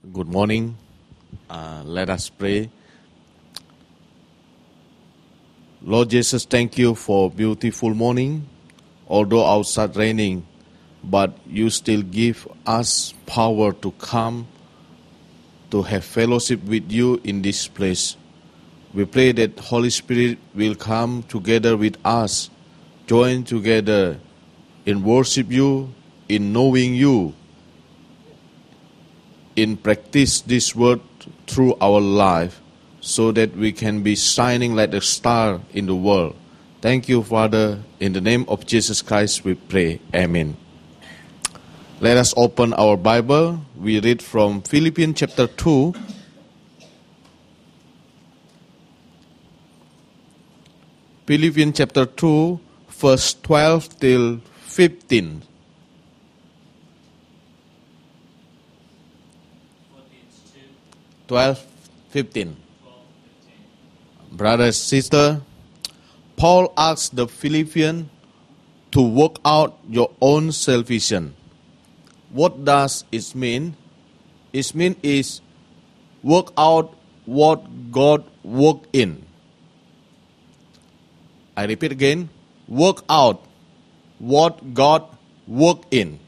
Good morning. Let us pray. Lord Jesus, thank you for beautiful morning. Although outside raining, but you still give us power to come to have fellowship with you in this place. We pray that Holy Spirit will come together with us, join together in worship you, in knowing you, in practice this word through our life, so that we can be shining like a star in the world. Thank you, Father. In the name of Jesus Christ we pray. Amen. Let us open our Bible. We read from Philippians chapter 2. Philippians chapter 2, verse 12 till 15. Twelve, 15. Brother, sister, Paul asked the Philippians to work out your own salvation. What does it mean? It means is work out what God worked in. I repeat again, work out what God worked in.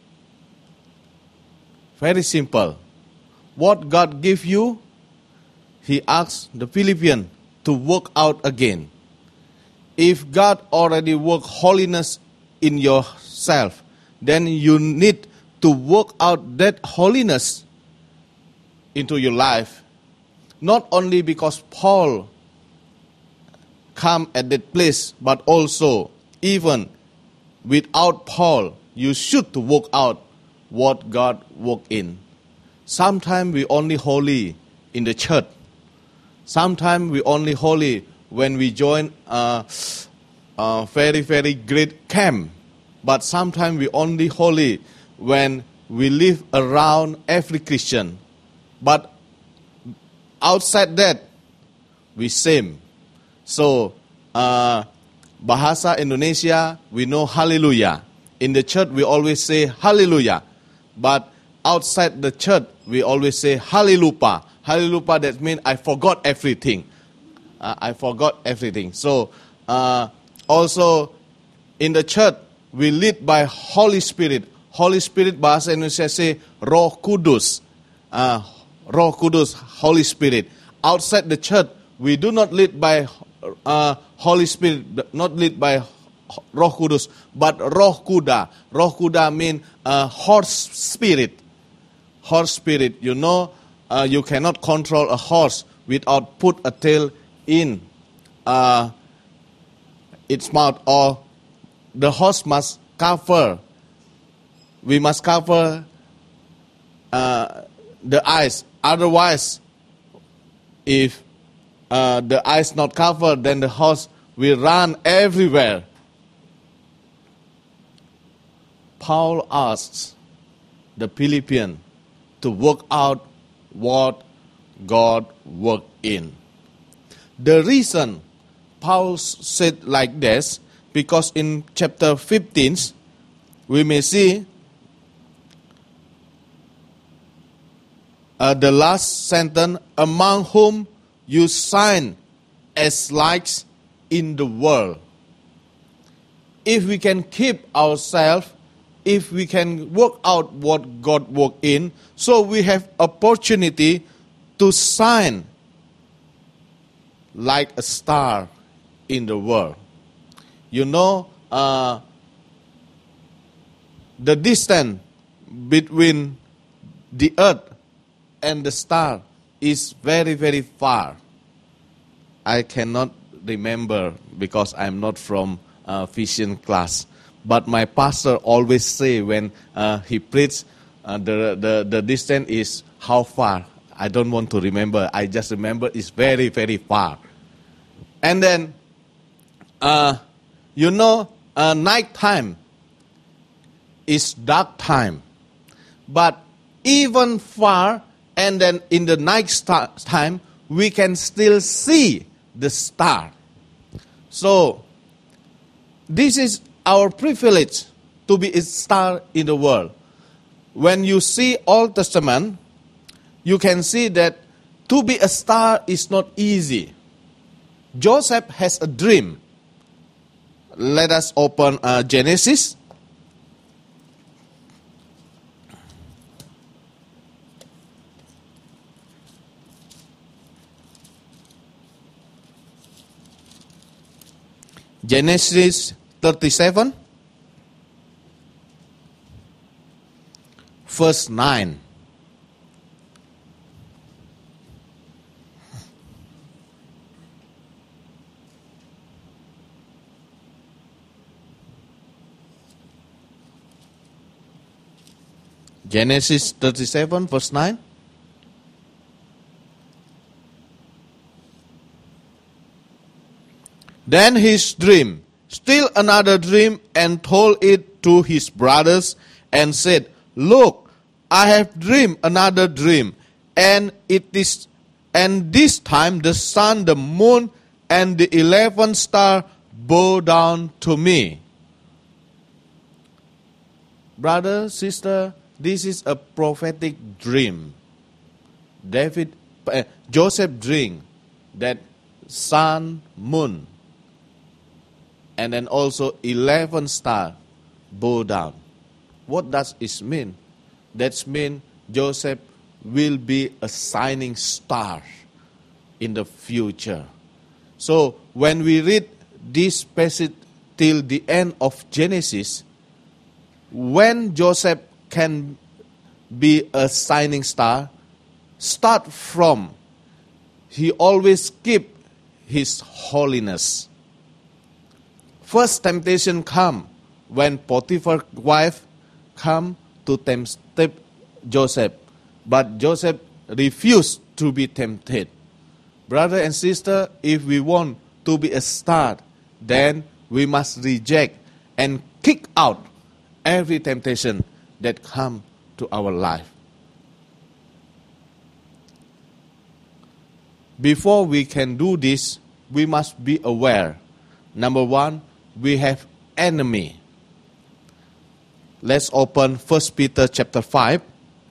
Very simple. What God gave you, He asked the Philippians to work out again. If God already worked holiness in yourself, then you need to work out that holiness into your life. Not only because Paul come at that place, but also even without Paul, you should to work out what God worked in. Sometimes we only holy in the church. Sometimes we only holy when we join a very, very great camp. But sometimes we only holy when we live around every Christian. But outside that, we same. So, Bahasa Indonesia, we know hallelujah. In the church, we always say hallelujah. But outside the church, we always say hallelujah. Hallelujah, that means I forgot everything. I forgot everything. So, also in the church, we lead by Holy Spirit. Holy Spirit, Bahasa Indonesia say Roh Kudus. Roh Kudus, Holy Spirit. Outside the church, we do not lead by Holy Spirit, not lead by Roh Kudus, but Roh Kuda. Roh Kuda means horse spirit. Horse spirit, you know, you cannot control a horse without put a tail in its mouth, or the horse must cover. We must cover the eyes. Otherwise, if the eyes not covered, then the horse will run everywhere. Paul asks the Philippians to work out what God worked in. The reason Paul said like this, because in chapter 15, we may see the last sentence, among whom you shine as lights in the world. If we can keep ourselves, if we can work out what God worked in, so we have opportunity to shine like a star in the world. You know, the distance between the earth and the star is very, very far. I cannot remember because I'm not from physics class. But my pastor always say when he preach, the distance is how far. I don't want to remember. I just remember it's very, very far. And then, night time is dark time. But even far, and then in the night time, we can still see the star. So, this is our privilege to be a star in the world. When you see Old Testament, you can see that to be a star is not easy. Joseph has a dream. Let us open Genesis. Genesis 37, verse 9. Genesis 37, verse 9. Then his dream, still another dream, and told it to his brothers, and said, Look, I have dreamed another dream, and this time the sun, the moon, and the 11th star bow down to me. Brother, sister, this is a prophetic dream. Joseph dreamed that sun, moon, and then also 11 star bow down. What does it mean? That means Joseph will be a shining star in the future. So when we read this passage till the end of Genesis, when Joseph can be a shining star, start from he always keep his holiness. First temptation come when Potiphar's wife come to tempt Joseph, but Joseph refused to be tempted. Brother and sister, if we want to be a star, then we must reject and kick out every temptation that come to our life. Before we can do this, we must be aware. Number one, we have enemy. Let's open 1 Peter chapter 5.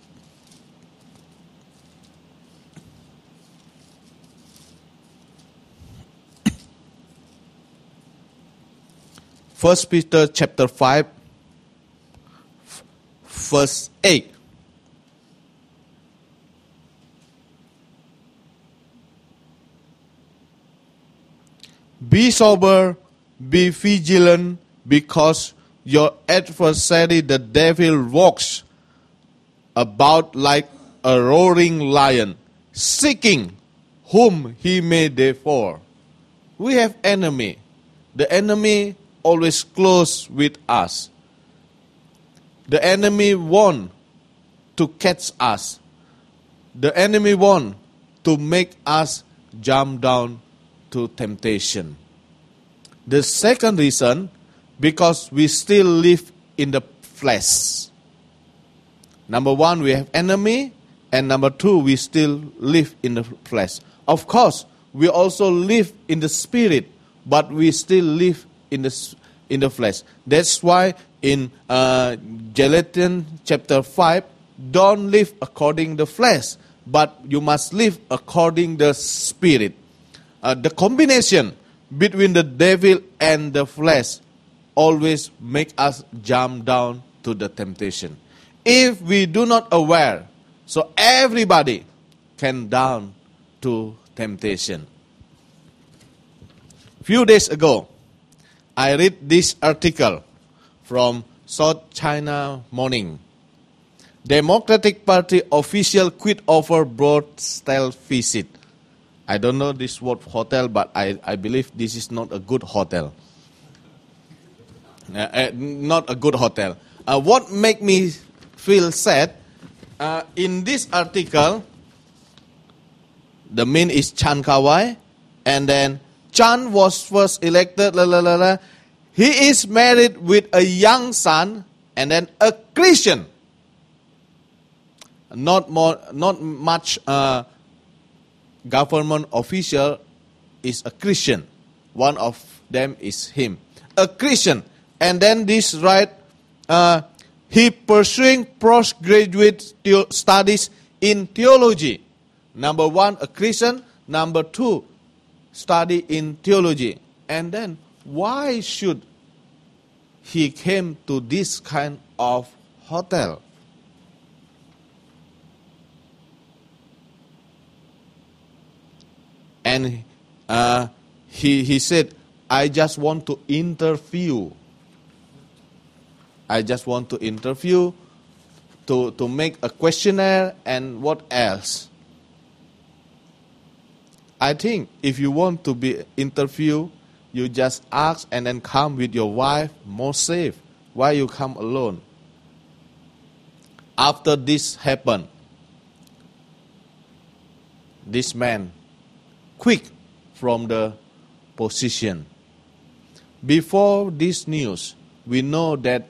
First Peter chapter 5, verse 8. Be sober, be vigilant, because your adversary the devil walks about like a roaring lion, seeking whom he may devour. We have enemy. The enemy always close with us. The enemy want to catch us. The enemy want to make us jump down to temptation. The second reason, because we still live in the flesh. Number one, we have enemy, and number two, we still live in the flesh. Of course, we also live in the spirit, but we still live in the flesh. That's why in Galatians chapter 5, don't live according to the flesh, but you must live according to the spirit. The combination between the devil and the flesh always make us jump down to the temptation. If we do not aware, so everybody can down to temptation. Few days ago, I read this article from South China Morning. Democratic Party official quit over broad-style visit. I don't know this word hotel, but I believe this is not a good hotel. Not a good hotel. What make me feel sad, in this article, the name is Chan Kawai, and then Chan was first elected, He is married with a young son, and then a Christian. Not much government official is a Christian. One of them is him, a Christian. And then this right, he pursuing postgraduate studies in theology. Number one, a Christian. Number two, study in theology. And then, why should he came to this kind of hotel? And he said, I just want to interview. I just want to interview, to make a questionnaire, and what else? I think if you want to be interviewed, you just ask and then come with your wife, more safe. Why you come alone? After this happened, this man quit from the position. Before this news, we know that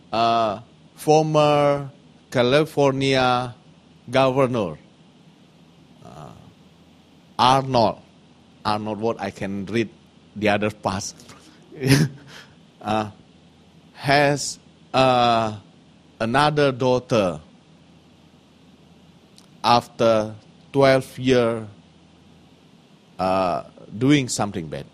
former California governor Arnold, what I can read the other parts, has another daughter after 12 years doing something bad.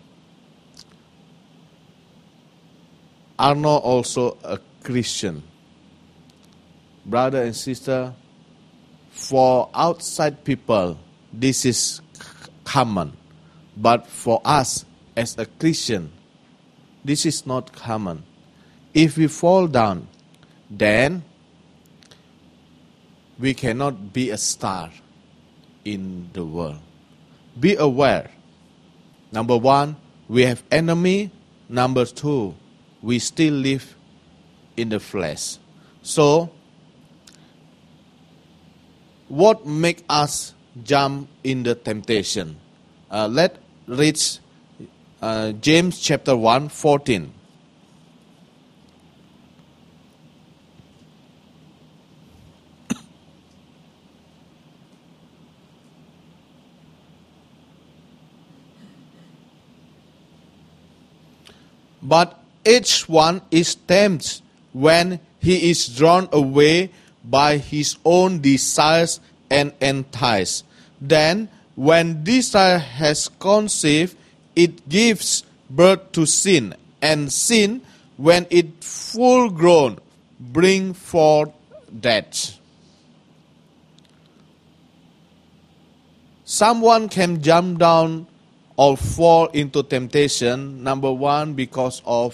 Arnold also a Christian. Brother and sister, for outside people, this is common. But for us as a Christian, this is not common. If we fall down, then we cannot be a star in the world. Be aware. Number one, we have enemy. Number two, we still live in the flesh. So, what make us jump in the temptation? Let's read James chapter 1, 14. But each one is tempted when he is drawn away by his own desires and enticed. Then, when desire has conceived, it gives birth to sin. And sin, when it full grown, bring forth death. Someone can jump down or fall into temptation, number one, because of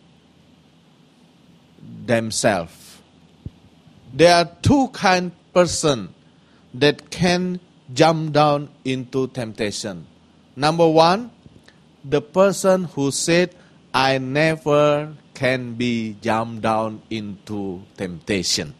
themselves. There are two kind of person that can jump down into temptation. Number one, the person who said, I never can be jumped down into temptation.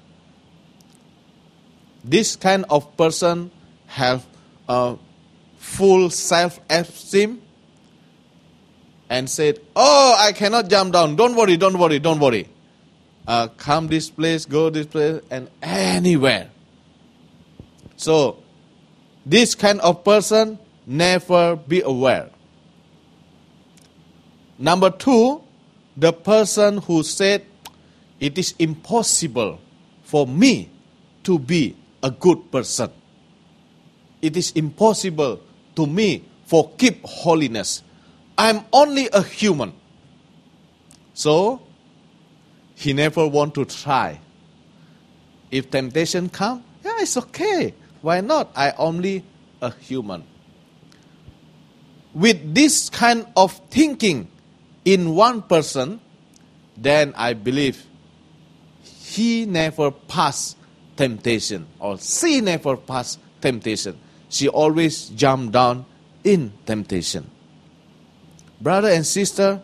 This kind of person have a full self-esteem and said, oh, I cannot jump down. Don't worry. Come this place, go this place, and anywhere. So, this kind of person never be aware. Number two, the person who said, it is impossible for me to be a good person. It is impossible to me for keep holiness. I'm only a human. So, he never want to try. If temptation come, yeah, it's okay. Why not? I only a human. With this kind of thinking in one person, then I believe he never pass temptation, or she never pass temptation. She always jump down in temptation. Brother and sister,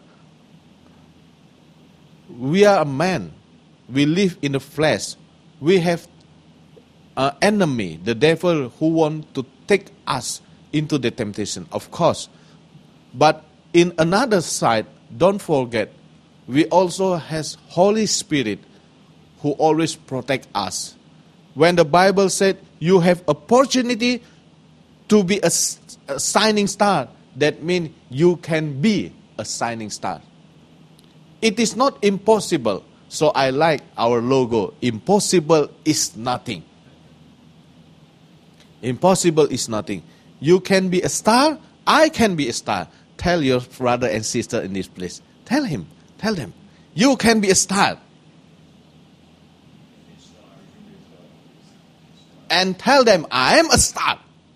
we are a man. We live in the flesh. We have an enemy, the devil, who want to take us into the temptation, of course. But in another side, don't forget, we also has Holy Spirit who always protect us. When the Bible said you have opportunity to be a shining star, that means you can be a shining star. It is not impossible. So I like our logo. Impossible is nothing. Impossible is nothing. You can be a star. I can be a star. Tell your brother and sister in this place. Tell him. Tell them. You can be a star. And tell them, I am a star.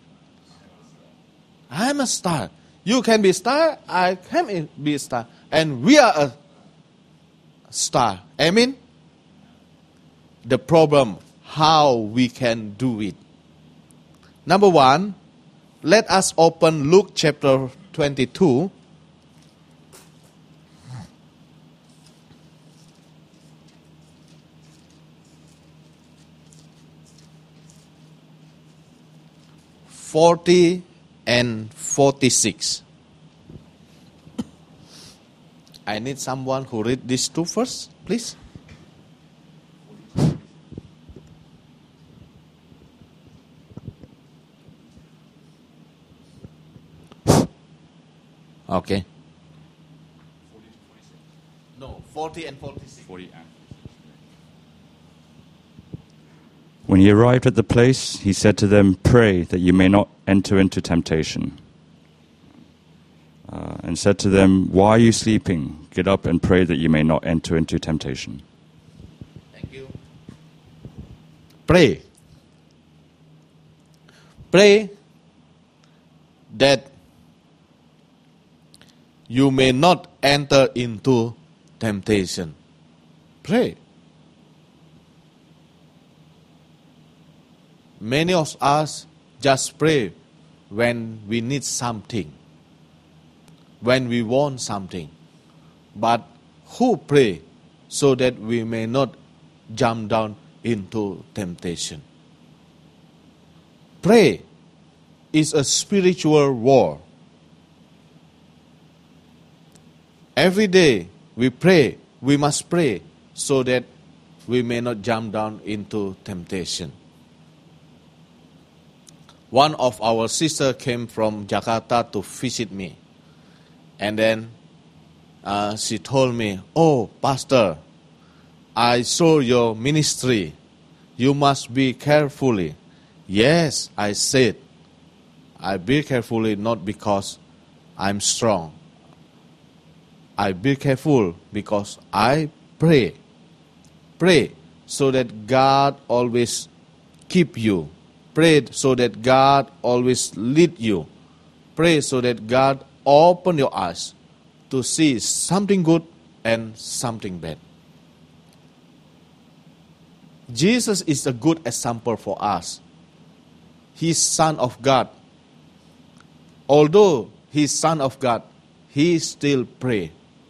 I am a star. You can be a star. I can be a star. And we are a star. Amen? The problem, how we can do it. Number one, let us open Luke chapter 22. (40 and 46). I need someone who read these two first, please. Okay. 40 and 46. 40 and 46. When he arrived at the place, he said to them, "Pray that you may not enter into temptation." And said to them, "Why are you sleeping? Get up and pray that you may not enter into temptation." Thank you. Pray. Pray that you may not enter into temptation. Pray. Many of us just pray when we need something, when we want something. But who pray so that we may not jump down into temptation? Pray is a spiritual war. Every day we pray, we must pray so that we may not jump down into temptation. One of our sisters came from Jakarta to visit me. And then she told me, "Oh, Pastor, I saw your ministry. You must be carefully." Yes, I said, I be carefully not because I'm strong. I be careful because I pray. Pray so that God always keep you. Pray so that God always lead you. Pray so that God open your eyes to see something good and something bad. Jesus is a good example for us. He's Son of God. Although He's Son of God, He still pray.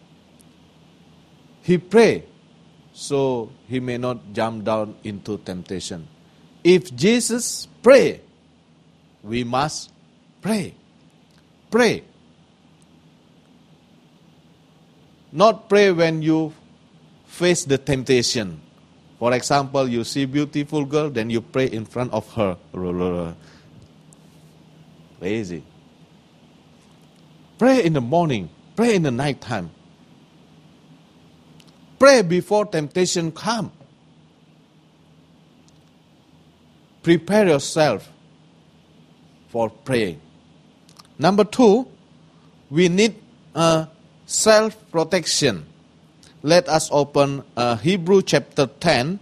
He pray so He may not jump down into temptation. If Jesus pray, we must pray. Pray. Not pray when you face the temptation. For example, you see beautiful girl, then you pray in front of her. Lazy. Pray in the morning. Pray in the night time. Pray before temptation come. Prepare yourself for praying. Number two, we need self-protection. Let us open Hebrew chapter 10.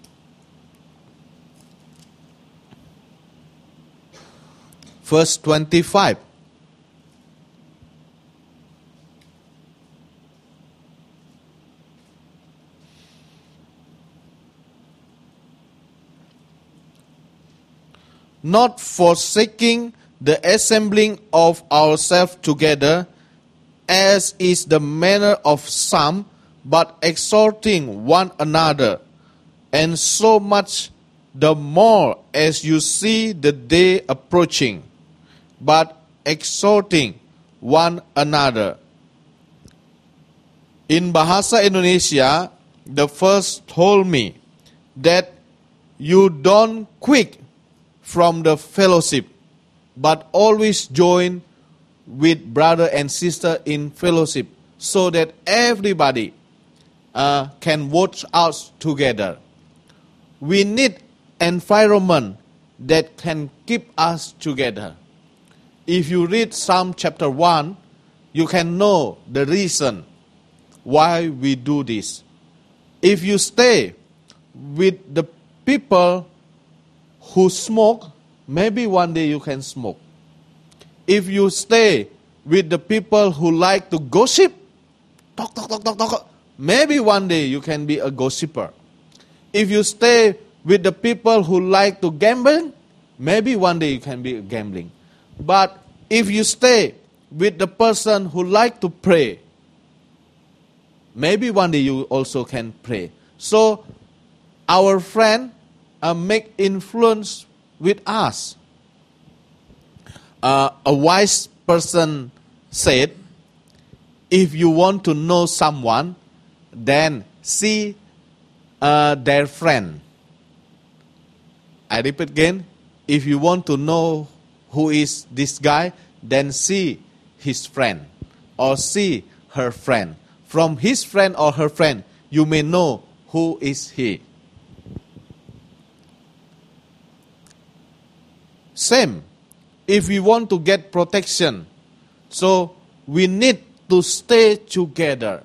Verse 25. Not forsaking the assembling of ourselves together, as is the manner of some, but exhorting one another, and so much the more as you see the day approaching, but exhorting one another. In Bahasa Indonesia, the first told me that you don't quit from the fellowship, but always join with brother and sister in fellowship, so that everybody can watch out together. We need environment that can keep us together. If you read Psalm chapter 1, you can know the reason why we do this. If you stay with the people who smoke, maybe one day you can smoke. If you stay with the people who like to gossip, talk, maybe one day you can be a gossiper. If you stay with the people who like to gamble, maybe one day you can be gambling. But if you stay with the person who like to pray, maybe one day you also can pray. So our friend make influence with us. A wise person said, if you want to know someone, then see their friend. I repeat again, if you want to know who is this guy, then see his friend or see her friend. From his friend or her friend, you may know who is he. Same, if we want to get protection, so we need to stay together.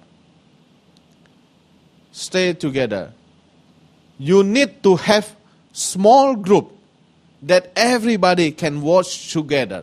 Stay together. You need to have small group that everybody can watch together.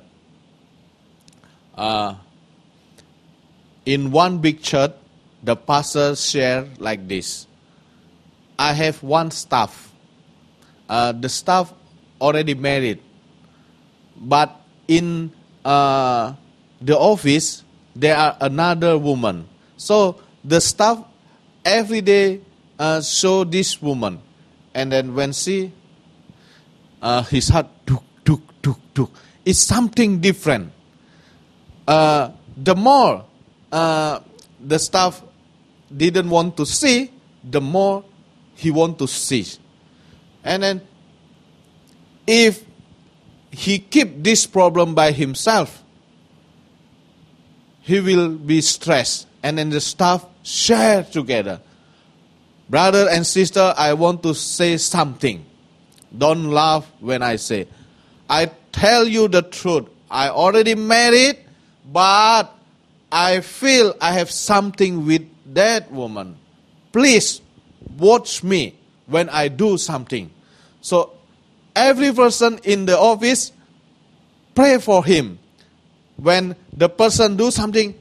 In one big church, the pastor shared like this. I have one staff. The staff already married. But in the office, there are another woman. So the staff every day show this woman. And then when she, his heart, tuk. It's something different. The more the staff didn't want to see, the more he want to see. And then if he keep this problem by himself, he will be stressed. And then the staff share together. Brother and sister, I want to say something. Don't laugh when I say. I tell you the truth. I already married, but I feel I have something with that woman. Please watch me when I do something. So every person in the office, pray for him. When the person do something,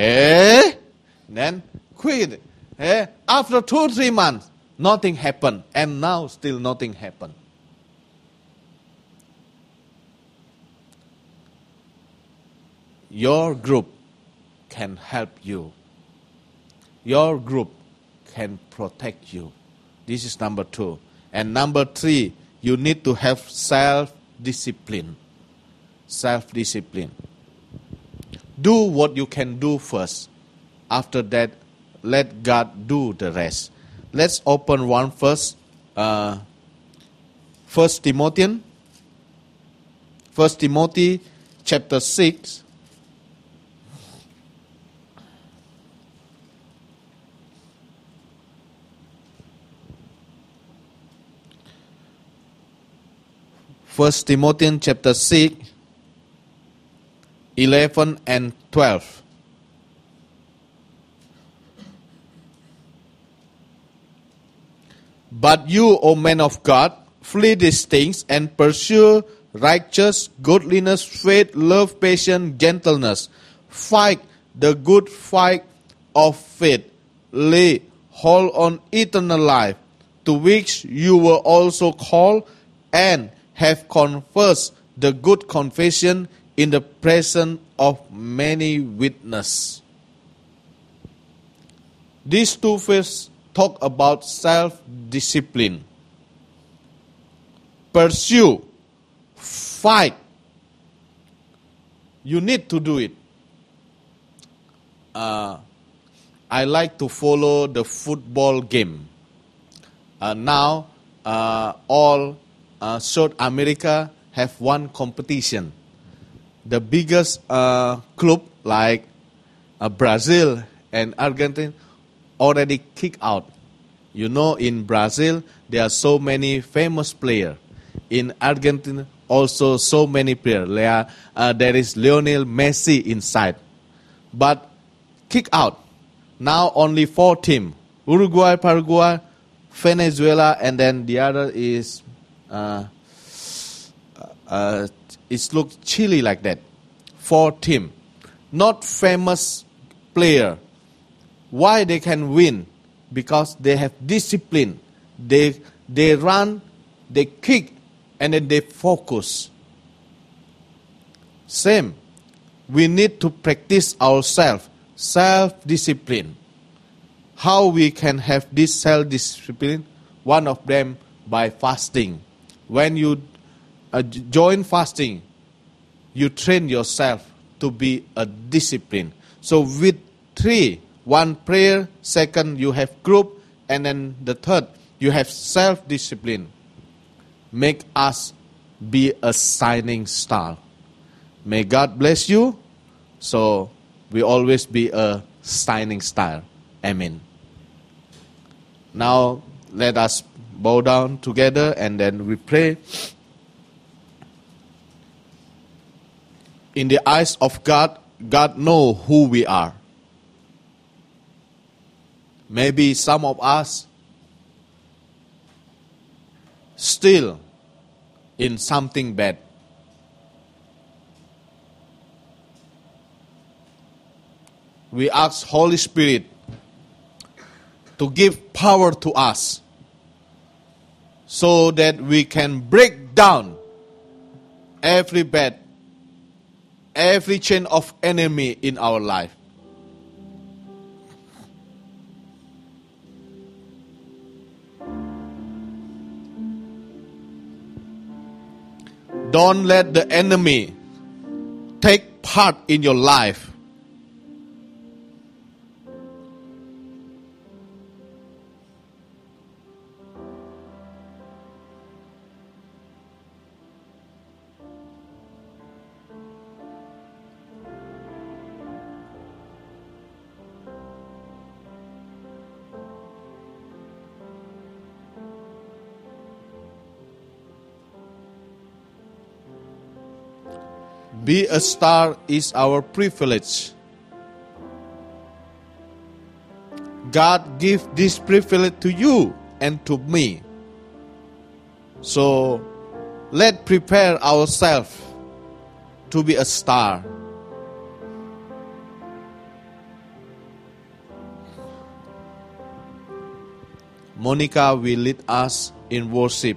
then quit. After 2-3 months, nothing happened. And now still nothing happened. Your group can help you. Your group can protect you. This is number 2. And number 3, you need to have self-discipline. Self-discipline. Do what you can do first. After that, let God do the rest. Let's open one verse. 1 Timothy chapter 6. First Timothy chapter 6, 11 and 12. But you, O men of God, flee these things and pursue righteousness, godliness, faith, love, patience, gentleness. Fight the good fight of faith. Lay hold on eternal life, to which you were also called, and have confessed the good confession in the presence of many witnesses. These two verses talk about self-discipline. Pursue, fight. You need to do it. I like to follow the football game. Now, all South America have one competition. The biggest club like Brazil and Argentina already kicked out. You know, in Brazil, there are so many famous players. In Argentina, also so many players. There is Lionel Messi inside. But kick out. Now only 4 teams. Uruguay, Paraguay, Venezuela, and then the other is... it looks Chile like that. 4 teams. Not famous player. Why they can win? Because they have discipline. They run, they kick, and then they focus. Same. We need to practice ourselves, self-discipline. How we can have this self-discipline? One of them by fasting. When you join fasting, you train yourself to be a discipline. So with 3, 1 prayer, 2nd you have group, and then the 3rd you have self-discipline. Make us be a shining star. May God bless you. So we always be a shining star. Amen. Now let us bow down together and then we pray. In the eyes of God, God knows who we are. Maybe some of us still in something bad. We ask Holy Spirit to give power to us so that we can break down every bad, every chain of enemy in our life. Don't let the enemy take part in your life. Be a star is our privilege. God gives this privilege to you and to me. So let's prepare ourselves to be a star. Monica will lead us in worship.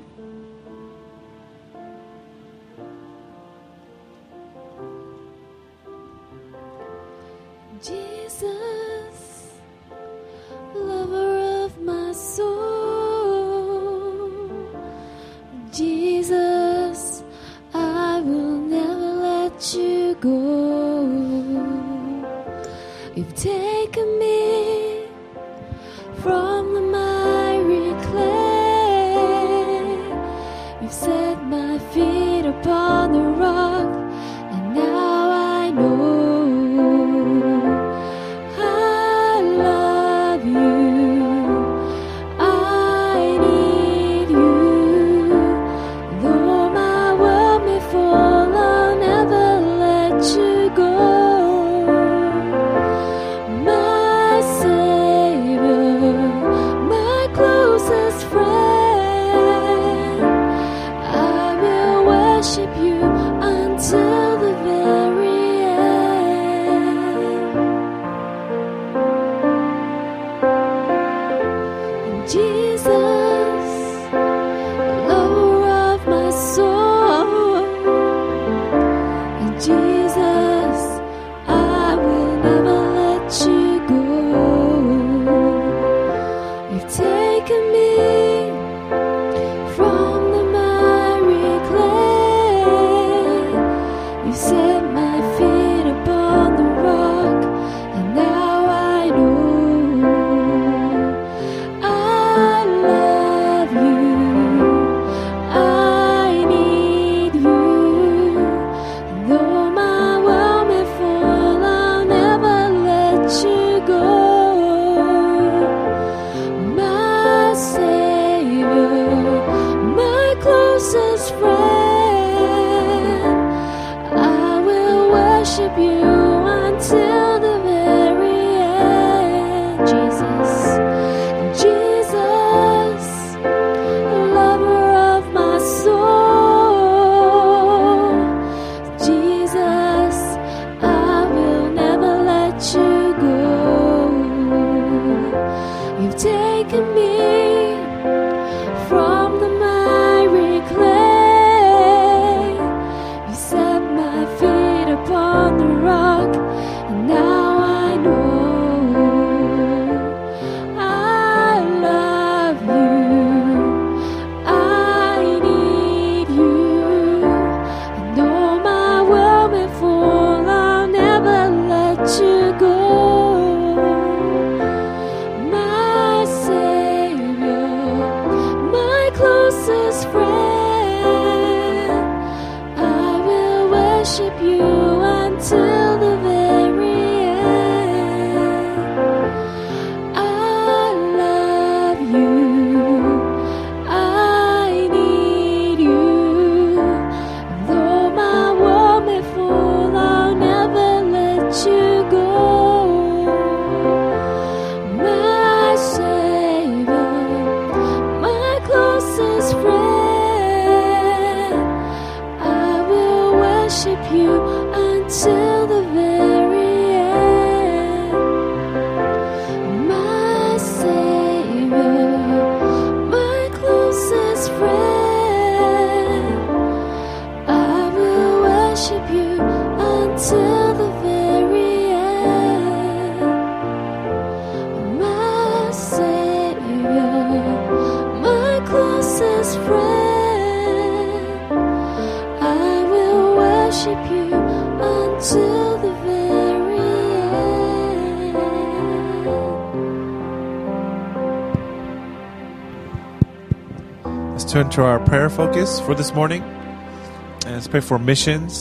Closest friend. worship you until the very end. Jesus, Jesus, lover of my soul. Jesus, I will never let you go. You've taken me from the miry clay. You set my feet upon the rock, and now I know I love you. I need you. And though my world may fall, I'll never let you go. My Savior, my closest friend, I will worship you until the very end. I love you. I need you. And though my world may fall, I'll never let you go. My Savior, my closest friend, I will worship you until the very end. My Savior, my closest friend, I will worship you until the very end. My Savior, my closest friend, I will worship you until the very end. Let's turn to our prayer focus for this morning. And let's pray for missions.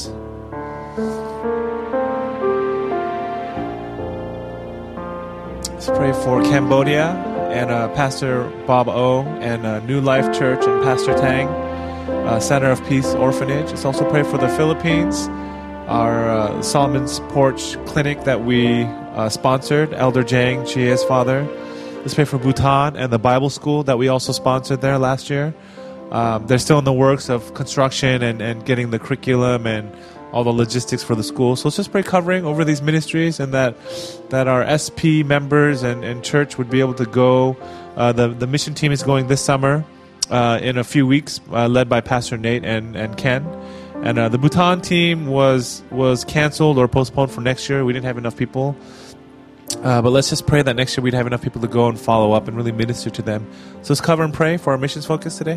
Let's pray for Cambodia and Pastor Bob O and New Life Church and Pastor Tang, Center of Peace Orphanage. Let's also pray for the Philippines, our Solomon's Porch Clinic that we sponsored, Elder Jang, Chia's father. Let's pray for Bhutan and the Bible school that we also sponsored there last year. They're still in the works of construction and getting the curriculum and all the logistics for the school. So let's just pray covering over these ministries, and that our SP members and church would be able to go. The mission team is going this summer in a few weeks, led by Pastor Nate and Ken. And the Bhutan team was canceled or postponed for next year. We didn't have enough people. But let's just pray that next year we'd have enough people to go and follow up and really minister to them. So let's cover and pray for our missions focus today.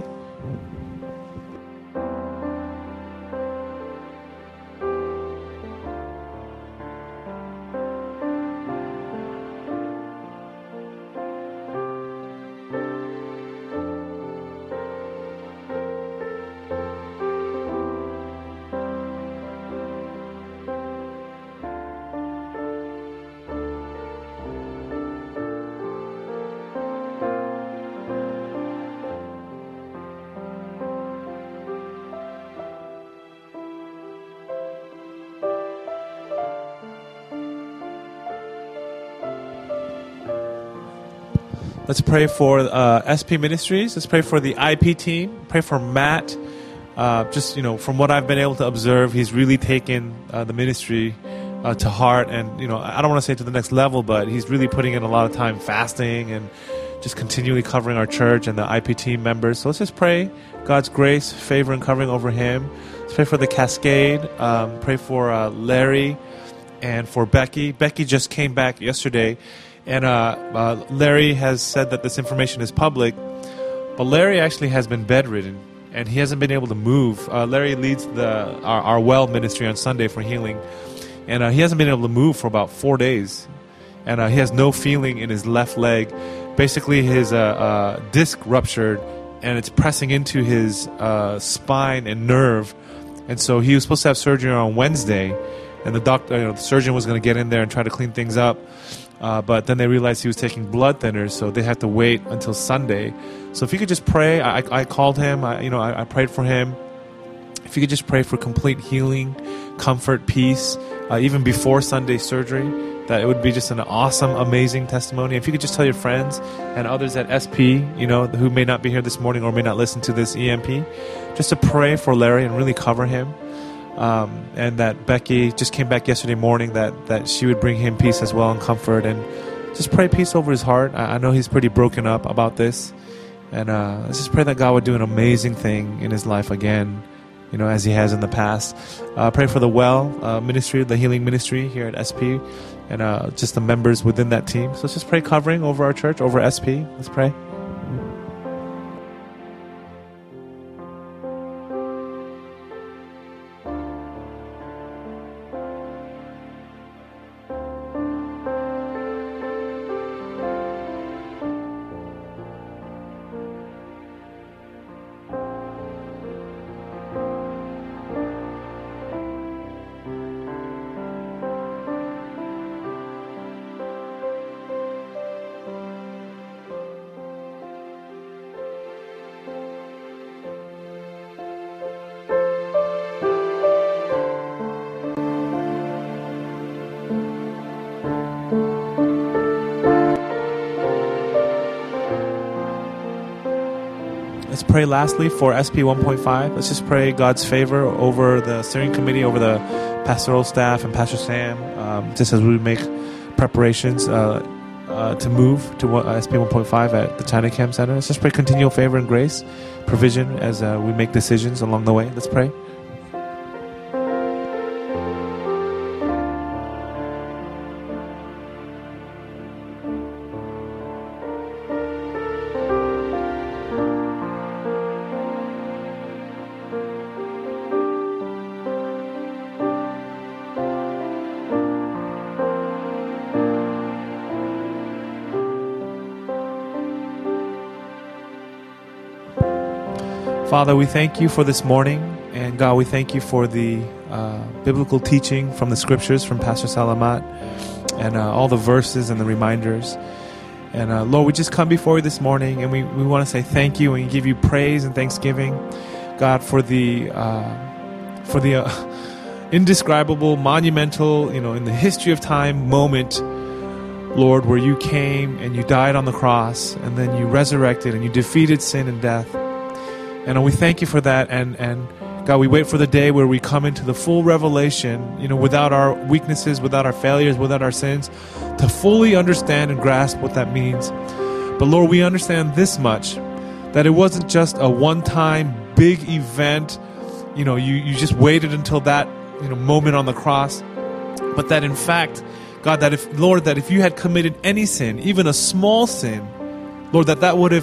Let's pray for SP Ministries. Let's pray for the IP team. Pray for Matt. Just, from what I've been able to observe, he's really taken the ministry to heart. And, I don't want to say to the next level, but he's really putting in a lot of time fasting and just continually covering our church and the IP team members. So let's just pray God's grace, favor, and covering over him. Let's pray for the Cascade. Pray for Larry and for Becky. Becky just came back yesterday. And Larry has said that this information is public, but Larry actually has been bedridden, and he hasn't been able to move. Larry leads our well ministry on Sunday for healing, and he hasn't been able to move for about 4 days, and he has no feeling in his left leg. Basically, his disc ruptured, and it's pressing into his spine and nerve, and so he was supposed to have surgery on Wednesday, and the surgeon was going to get in there and try to clean things up. But then they realized he was taking blood thinners, so they had to wait until Sunday. So if you could just pray, I called him, I prayed for him. If you could just pray for complete healing, comfort, peace, even before Sunday surgery, that it would be just an awesome, amazing testimony. If you could just tell your friends and others at SP, who may not be here this morning or may not listen to this EMP, just to pray for Larry and really cover him. And that Becky just came back yesterday morning, that she would bring him peace as well and comfort, and just pray peace over his heart. I know he's pretty broken up about this, and let's just pray that God would do an amazing thing in his life again, as he has in the past. Pray for the ministry, the healing ministry here at SP, and just the members within that team. So let's just pray covering over our church, over SP. Let's pray. Let's pray lastly for SP 1.5. Let's just pray God's favor over the steering committee, over the pastoral staff and Pastor Sam, just as we make preparations to move to SP 1.5 at the China Camp Center. Let's just pray continual favor and grace, provision as we make decisions along the way. Let's pray. Father, we thank you for this morning, and God, we thank you for the biblical teaching from the scriptures from Pastor Salamat, and all the verses and the reminders. And Lord, we just come before you this morning, and we want to say thank you and give you praise and thanksgiving, God, for the indescribable, monumental, in the history of time moment, Lord, where you came and you died on the cross, and then you resurrected and you defeated sin and death. And we thank you for that, and God, we wait for the day where we come into the full revelation, without our weaknesses, without our failures, without our sins, to fully understand and grasp what that means. But Lord, we understand this much, that it wasn't just a one-time big event, you just waited until that, moment on the cross, but that in fact, God, that if you had committed any sin, even a small sin, Lord, that would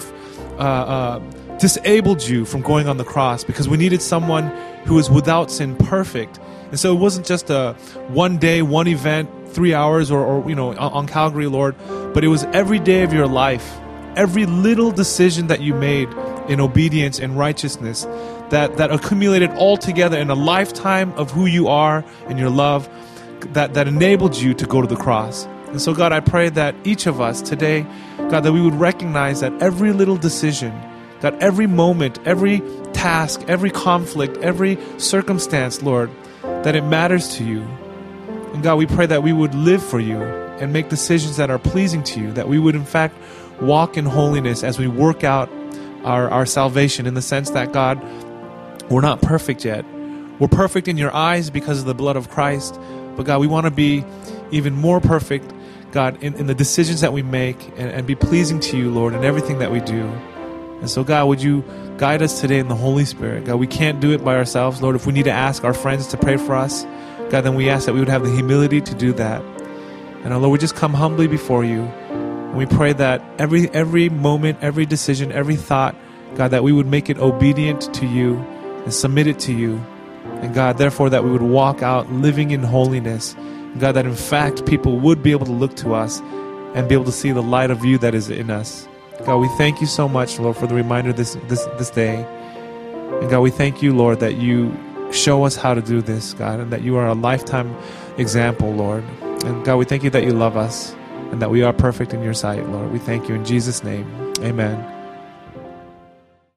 have disabled you from going on the cross, because we needed someone who was without sin, perfect. And so it wasn't just a one day, one event, 3 hours or on Calvary, Lord, but it was every day of your life, every little decision that you made in obedience and righteousness that accumulated all together in a lifetime of who you are and your love that enabled you to go to the cross. And so God, I pray that each of us today, God, that we would recognize that every little decision, God, every moment, every task, every conflict, every circumstance, Lord, that it matters to you. And God, we pray that we would live for you and make decisions that are pleasing to you, that we would in fact walk in holiness as we work out our salvation, in the sense that, God, we're not perfect yet. We're perfect in your eyes because of the blood of Christ. But God, we want to be even more perfect, God, in the decisions that we make, and be pleasing to you, Lord, in everything that we do. And so, God, would you guide us today in the Holy Spirit? God, we can't do it by ourselves. Lord, if we need to ask our friends to pray for us, God, then we ask that we would have the humility to do that. And, Lord, we just come humbly before you. And we pray that every moment, every decision, every thought, God, that we would make it obedient to you and submit it to you. And, God, therefore, that we would walk out living in holiness. And God, that in fact people would be able to look to us and be able to see the light of you that is in us. God, we thank you so much, Lord, for the reminder this day. And God, we thank you, Lord, that you show us how to do this, God, and that you are a lifetime example, Lord. And God, we thank you that you love us and that we are perfect in your sight, Lord. We thank you in Jesus' name. Amen.